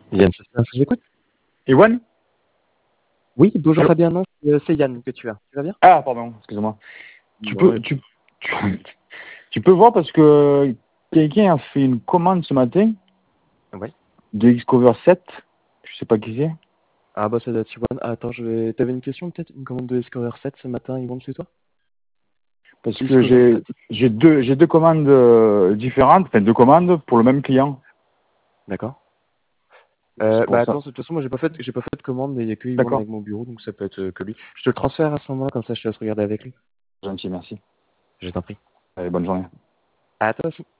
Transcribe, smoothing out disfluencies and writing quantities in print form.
Yann, je vous écoute. Ewan? Oui, bonjour Allô? Fabien, non, c'est Yann que tu as. Tu vas bien? Ah, pardon, excuse-moi. Tu Bon, peux, tu, tu, tu peux voir parce que quelqu'un a fait une commande ce matin ouais. de Xcover 7. Je sais pas qui c'est. Ah bah ça doit être Iwan. Ah, attends, T'avais une question peut-être? Une commande de Discover 7 ce matin, Iwan, c'est toi? Parce que Discover 7. j'ai deux commandes différentes, enfin deux commandes pour le même client. D'accord. C'est pour Bah ça. attends, de toute façon, moi j'ai pas fait de commande, mais il y a que Iwan D'accord. avec mon bureau, donc ça peut être que lui. Je te le transfère à ce moment-là, comme ça je te laisse regarder avec lui. Gentil, merci. Je t'en prie. Allez, bonne journée. À toi aussi.